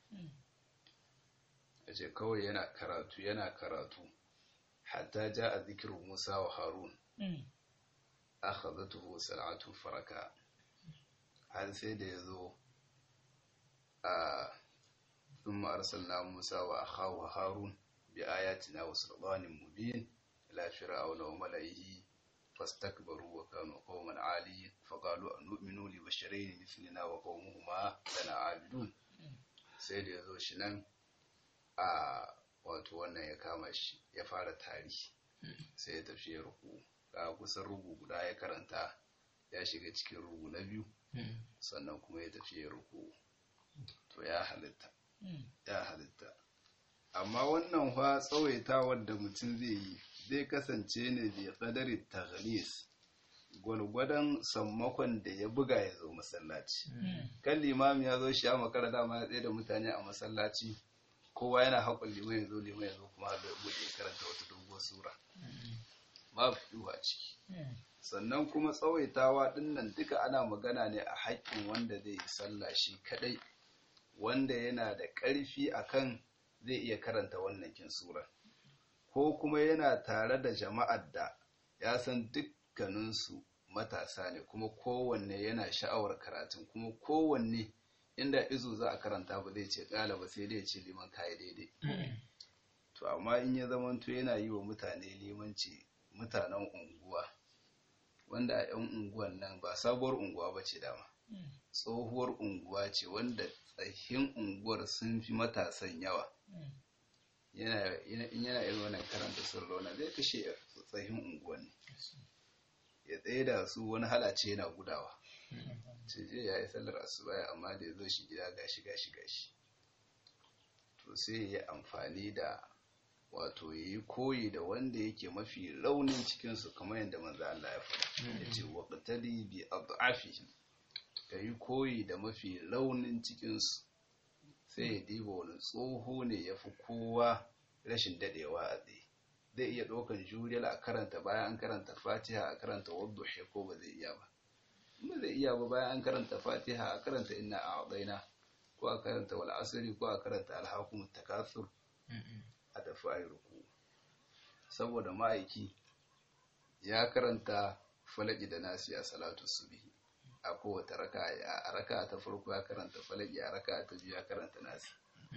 yace kawai yana karatu hatta jaa dhikru Musa wa Harun akhadhatuhu sal'atu faraka har sai da yazo ثم أرسلنا موسى وأخاه هارون بآياتنا وسلطان مبين إلى فرعون وملئه فاستكبروا وكانوا قوما عالين فقالوا أنؤمن لبشرين مثلنا وقومهما لنا عابدون sai da yazo shi nan wato wannan ya kama shi ya fara tari sai ya tafi ruku ga kusan rugu guda ya karanta ya shiga cikin rugu na biyu sannan kuma ya tafi ruku to ya halitta amma wannan fa tsawaita wanda mutum zai kasance ne bi qadari taghlis gwalgwadon sammakon da ya buga ya zo masallaci kan limami ya zo shi ya makara dama ya tsaye da mutane a masallaci kowa yana haƙon liman ya zo kuma da buɗe karanta wata doguwar sura babu fiye a ciki sannan kuma tsawaitawa dinnan duka ana magana ne a haƙƙin wanda zai yi sallah shi kadai wanda yana da ƙarfi akan zai iya karanta wannan kin sura ko kuma yana tare da jama'ar da ya san dukkaninsu matasa ne kuma kowanne yana sha'awar karatun kuma kowanne inda izu za a karanta ba zai ce ƙala ba sai dai ce liman kayi daidai to amma in ya zamanto yana yi wa mutane limanci mutanen unguwa wanda a 'yan unguwan nan ba sabuwar unguwa ba ce dama tsohuwar unguwa ce wanda tsahin unguwar sun fi matasan yawa yana irin wannan karanta sirrona zai kashe tsahin unguwan ne ya tsaye da su wani halace yana gudawa ce je ya yi sallar asuba amma da ya zo shi gida gashi to sai ya yi amfani da wato ya yi koyi da wanda yake mafi raunin cikinsu kamar yadda manzo Allah ya faɗa ya ce waqtadi bi ad'afihim ka yi koyi da mafi raunin cikinsu sai ya diba wani tsoho ne ya fi kowa rashin dadewa a tsaye zai iya ɗaukan juriyar a karanta bayan an karanta fatiha a karanta wadduhi ko ba zai iya ba zai iya ba bayan an karanta fatiha a karanta inna a'daina ko a karanta wal asri ko a karanta alhaqumut takathur a tafi ayi ruku saboda ma'aiki ya karanta falaki da nasi a salatu subhi a kowace raka ta farko ya karanta falaki a raka ta biyu ya karanta nasi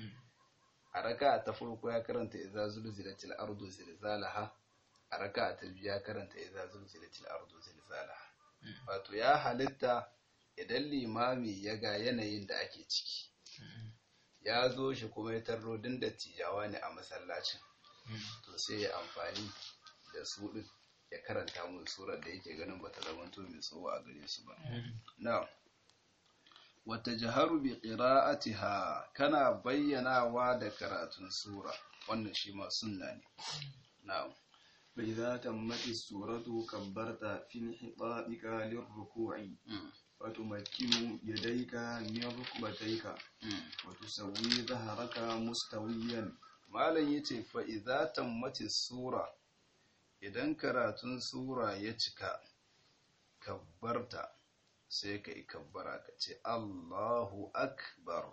a raka ta farko ya karanta idza zulzilatil ardu zilzalaha a raka ta biyu ya karanta idza zulzilatil ardu zilzalaha wato ya halitta idan limami ya ga yanayin da ake ciki ya zo shi kuma ya tarro din dattijawa ne a masallacin to sai ya amfani da su din ya karanta mun surar da yake ganin bata zama to mai tsawo a gare su ba na'am wata jaharu bi qira'atiha kana bayyanawa da karatun sura wannan shi ma sunna ne na'am فإذا تمت السورة كبرت في انحطاطك للركوع وتمكن يديك من ركبتيك وتسوي ظهرك مستويا malam yace fa idza tammati sura idan karatun sura ya cika kabbarta sai ka yi kabbara ka ce Allahu akbar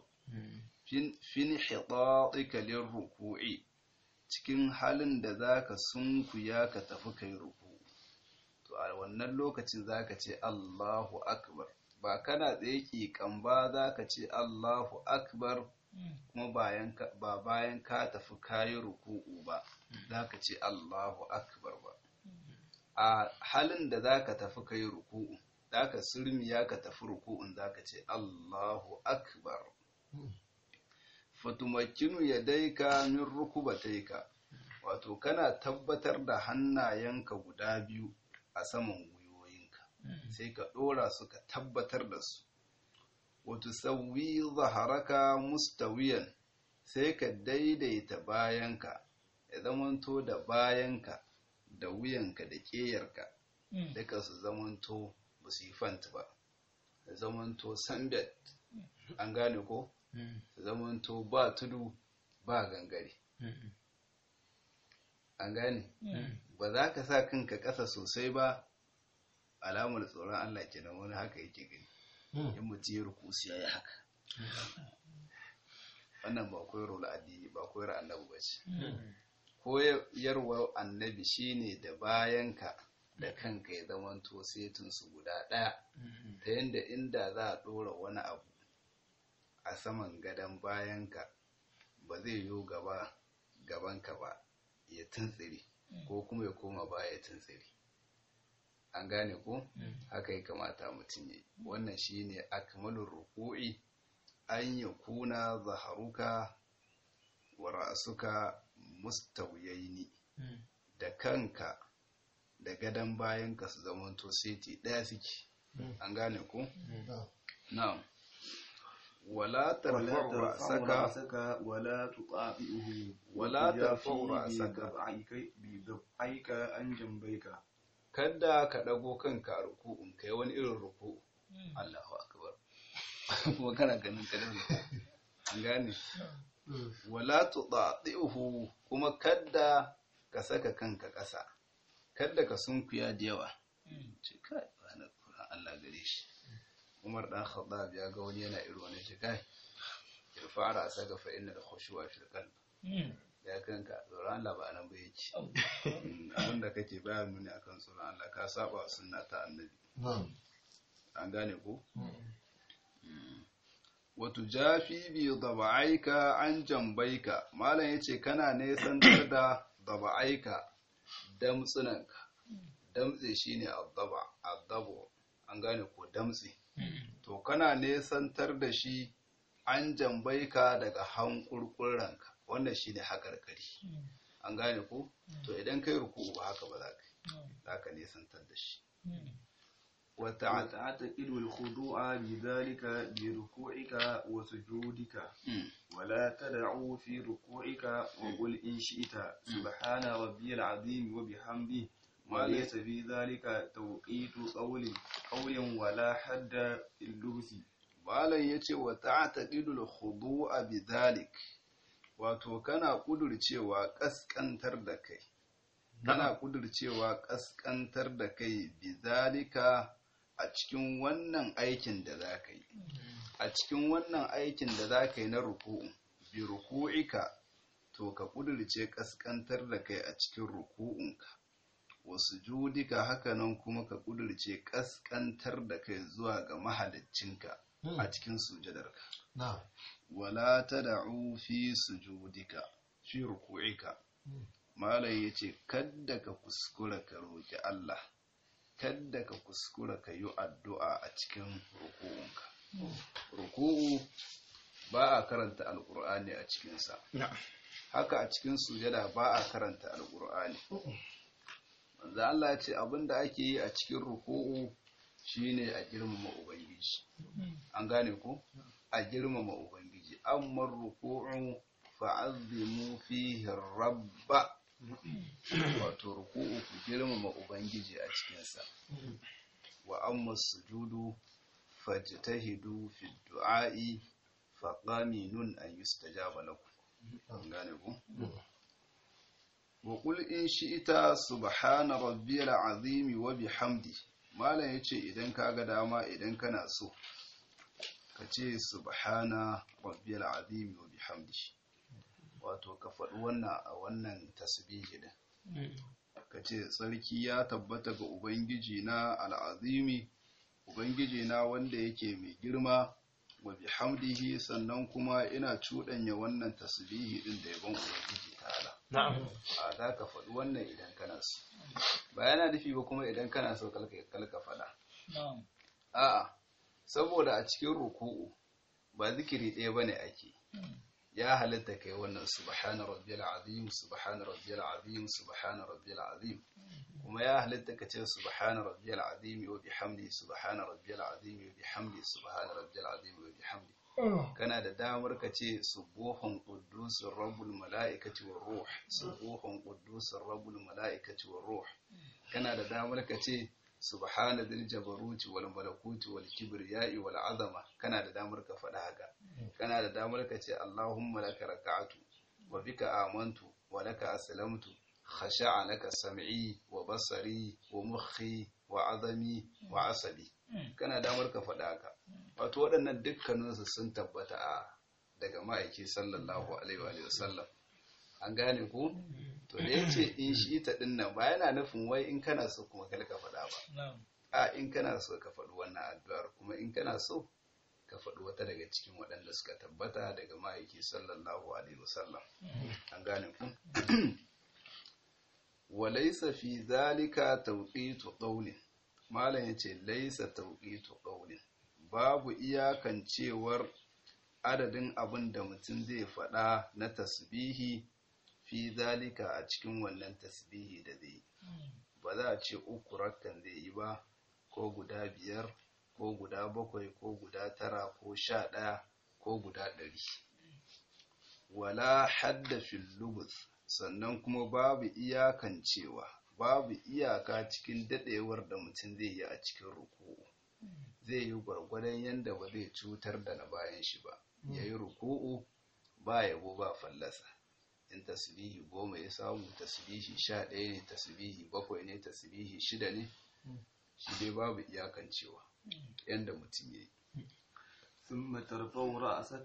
fin hitatika lirruku'i cikin halin da zaka sunkuya ka tafi kai ruku to a wannan lokacin zaka ce Allahu akbar ba kana tsaye kikan ba zaka ce Allahu akbar kuma bayan ka tafi kayi ruku'u ba zaka ce Allahu akbar ba a halin da zaka tafi kai ruku'u zaka surmiya ka tafi ruku'un zaka ce Allahu akbar fatumakkinu yadayka min rukubataika wato kana tabbatar da hannayenka guda biyu a saman gwiwoyinka sai ka dora su ka tabbatar da su wato sauyi zaharaka mustawiyan sai ka daidaita bayanka ya zamanto da bayanka da wuyanka da ƙeyarka duka su zamanto ba su yi fanta ba da zamanto sambet an gane ko su zamanto ba tudu ba gangare. An gane? Ba za ka sa kanka ƙasa sosai ba, alamar tsoron Allah kenan, wani haka yake gani. In mutum ya ruku sai ya yi haka. Wannan ba koyarwar addini, ba koyar annabi ba ce. Koyarwar annabi shine da bayanka da kanka ya zamanto setinsu guda ɗaya, ta yadda inda za a ɗora wani abu a saman gadon bayanka ba zai yi gabanka ba ya tuntsiri, ko kuma ya koma baya ya tuntsiri. An gane ko? Haka ya kamata mutum yi. Wannan shine akmalur ruku'i, an yakuna zaharuka wa ra'suka mustawiyaini, da kanka da gadon bayanka su zamanto seti ɗaya suke. An gane ko? Na'am. ولا ترفع رأسك ولا تطابئه ولا ترفع رأسك بضبعيك عن جنبيك. kada ka dago kanka a ruku'un kai wani irin ruku'u. Allahu akbar. Kuma kana ganin kadan. An gane? Wala tudadihu, kuma kada ka saka kanka ƙasa, kada ka sunkuya da yawa. Ce kai bana Qur'an Allah gare shi. Umar dan Khattab ya ga wani yana irin wani ce kai irfa ra'saka fa inna al-khushu'a fil qalb. Ya kanka tsoron Allah ba nan ba yake. Abinda kake bayan nuni akan tsoron Allah ka saba sunna ta annabi. An gane ko? Wato jafi bi daba'aika an jambaika, malam yace kana nesantar da daba'aika damtsunanka. Damtse shine addabu, an gane ko damtse. To kana nesantar da shi an jambaika daga hankurkuranka, wannan shine hakarkari. An gane ko? To idan kai ruku'u ba haka ba za ka nesantar da shi. وتعتقد الخضوع بذلك بركوعك وسجودك ولا تدعو في ركوعك وقل إن شئت سبحان ربي العظيم وبحمده وليس في ذلك توقيت قول ولا حد اللبس. malam yace wa ta'taqidul khudu'a bidhalik, wato kana kudurcewa kaskantar da kai, kana kudurcewa kaskantar da kai bidhalika, a cikin wannan aikin da za ka yi, a cikin wannan aikin da za ka yi na ruku'u, bi ruku'ika, to ka ƙudurce ƙasƙantar da kai a cikin ruku'unka, wasu judika hakanan kuma ka ƙudurce ƙasƙantar da kai zuwa ga mahaliccinka a cikin sujadarka. Wala ta da'u fi sujudika, fi ruku'ika. Malam ya ce, kadda ka kuskura ka roƙi Allah, kadda ka kuskura ka yi addu'a a cikin ruku'unka. Ruku'u ba a karanta alƙur'ani a cikinsa. Haka a cikin sujada ba a karanta alƙur'ani. Manzo Allah ce abinda ake yi a cikin ruku'u shine a girmama Ubangiji. An gane ko? A girmama Ubangiji. Amma ruku'u fa'azzimu fihi rabba. Wato ruku'u ku girmama Ubangiji a cikinsa. Wa amma sujudu fajtahidu fi du'a'i faqaminun an yustajaba lakum. Gane ku? Wa qul in shi'ta subhana rabbiyal azim wa bihamdi. Malam yace idan kaga dama, idan kana so ka ce subhana rabbiyal azim wa bihamdi. Wato ka faɗi wannan tasbihi din. Ka ce tsarki ya tabbata ga Ubangiji na al'azimi, Ubangiji na wanda yake mai girma, wa bihamdihi, sannan kuma ina cuɗanya wannan tasbihi din da yabon Ubangiji ta'ala. A za ka faɗi wannan idan kana so. Ba yana nufi ba kuma idan kana so kalka faɗa. A'a, saboda a cikin ruku'u ba zikiri ɗaya bane ake. Ya halitta kai wannan subhana rabbiyal azim, subhana rabbiyal azim, subhana rabbiyal azim. Kuma ya halitta ka ce subhana rabbiyal azim wa bihamdi, subhana rabbiyal azim wa bihamdi, subhana rabbiyal azim wa bihamdi. Kana da damar ka ce subuhun quddusur rabbul malaikati war ruh, subuhun quddusur rabbul malaikati war ruh. Kana da damar ka ce subhana dhil jabaruti wal malakuti wal kibriyai wal azama. Kana da damar ka faɗa haka. Kana da damar ka ce Allahumma laka raka'atu wa bika amantu wa laka aslamtu khasha'a laka sam'i wa basari wa mukhi wa azami wa asabi kana damar ka faɗa haka. Wato waɗannan dukkaninsu sun tabbata daga ma'aiki sallallahu alaihi wa sallam. An gane ku? To da yace in shi ta dinnan ba yana nufin wai in kana so kuma kar ka faɗa ba. In kana so ka faɗi wannan addu'ar, kuma in kana so ka faɗi wata daga cikin waɗanda suka tabbata daga ma'aiki sallallahu alaihi wa sallam. An gane ku? Wa laysa fi zalika tawqitu qawlin. Malam yace laysa tawqitu qawlin. Babu iyakancewar adadin abin da mutum zai faɗa na tasbihi fi zalika a cikin wannan tasbihi da zai yi. Ba za a ce 3 rakkan zai yi ba, ko guda 5, ko guda 7, ko guda 9, ko 11, ko guda 100. Wala hadda fil lubuz, sannan kuma babu iyakancewa, babu iyaka cikin dadewar da mutum zai yi a cikin ruku'u. Zai yi gwargwadon yanda ba zai cutar da na bayan shi ba. Yayi ruku'u ba yabo ba fallasa. In tasbihi 10 ya samu, tasbihi 11 ne, tasbihi 7 ne, tasbihi 6 ne, shi dai babu iyakancewa yanda mutum yayi. ثم ترفع رأسك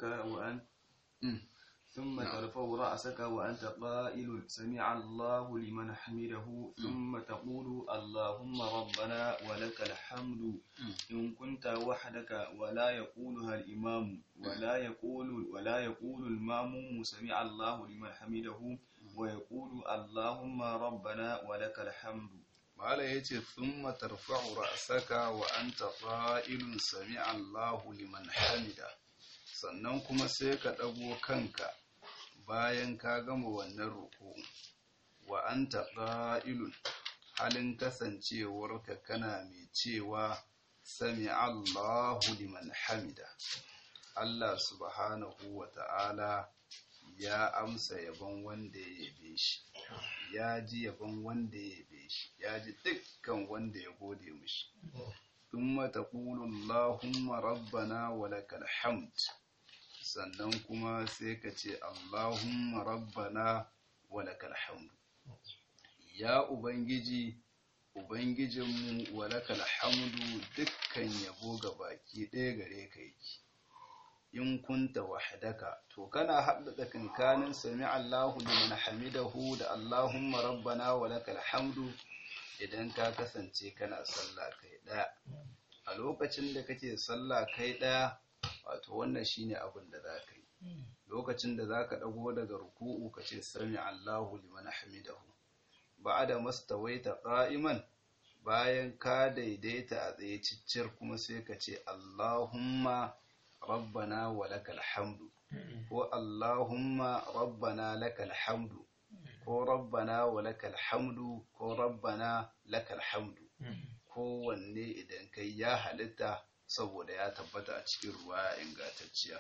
وأنت قائل سمع الله لمن حمده ثم تقول اللهم ربنا ولك الحمد إن كنت وحدك ولا يقولها الإمام ولا يقول الماموم سمع الله لمن حمده ويقول اللهم ربنا ولك الحمد. Malam ya ce, "Thumma tarfa'u ra'saka wa anta qa'ilun sami'a Allahu liman hamida." Sannan kuma sai ka ɗago kanka bayan ka gama wannan ruku'u. Wa anta qa'ilun, halin kasancewarka kana mai cewa sami'a Allahu liman hamida. Allah subhanahu wa ta'ala ya amsa yabon wanda ya yabe shi, ya ji yabon wanda ya yabe shi, ya ji dukkan wanda ya gode mishi. Thumma taqulu Allahumma rabbana wa lakal hamd. Sannan kuma sai ka ce Allahumma rabbana wa lakal hamd. Ya Ubangiji, Ubangijinmu, wa lakal hamdu, dukkan yabo ga baki ɗaya gare ka yake. In kunta wahdaka, to kana haɗa tsakankanin sami Allahu liman hamidahu da Allahumma rabbana wa lakal hamdu idan ka kasance kana sallah kai ɗaya. A lokacin da kake sallah kai ɗaya, wato wannan shine abin da za ka yi. Lokacin da za ka ɗago daga ruku'u ka ce sami Allahu liman hamidahu. Ba'ada mastawaita qa'iman, bayan ka daidaita a tsaye ciccir kuma sai ka ce Allahumma rabbana wa lakal hamdu, ko Allahumma rabbana lakal hamdu, ko rabbana wa lakal hamdu, ko rabbana lakal hamdu. Kowanne idan kai ya halitta saboda ya tabbata a cikin ruwaya ingantacciya.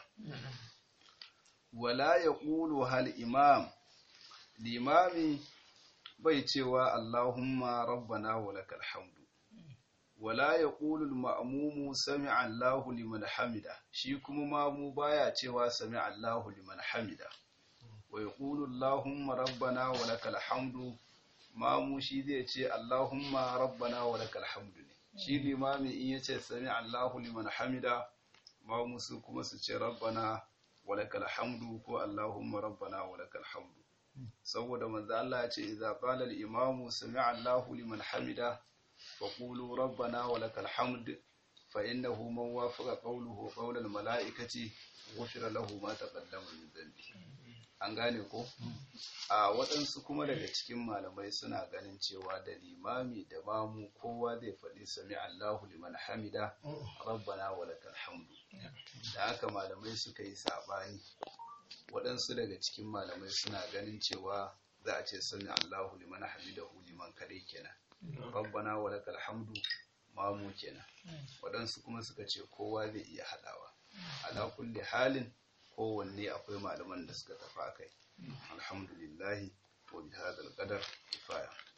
Wala yaqulu hal imam, limami bai cewa Allahumma rabbana wa lakal hamdu. Wala yaqulu al-ma'mumu sami'a Allahu liman hamida, shi kuma mamu baya cewa sami'a Allahu liman hamida. Wa yaqulu Allahumma rabbana wa lakal hamdu, mamu shi zai ce Allahumma rabbana wa lakal hamdu ne. Shi limami in yace sami'a Allahu liman hamida, mamu su kuma su ce rabbana wa lakal hamdu ko Allahumma rabbana wa lakal hamdu. Saboda manzo Allah ya ce idza qala al-imamu sami'a Allahu liman hamida فقولوا ربنا ولك الحمد فإنه من وافق قوله قول الملائكة غفر له ما تقدم من ذنبه. An gane ko? A waɗansu kuma daga cikin malamai suna ganin cewa da limami da mamu kowa zai faɗi sami Allahu liman hamida rabbana wa lakal hamdu. Da haka malamai suka yi saɓani. Waɗansu daga cikin malamai suna ganin cewa za a ce sami Allahu liman hamidahu liman kare kenan. Rabbana wa lakal hamdu mamu kenan. Waɗansu kuma suka ce kowa zai iya haɗawa. Ala kulli halin kowanne akwai malaman da suka tafi kai. Alhamdulillahi wa bihadal qadar kifaya.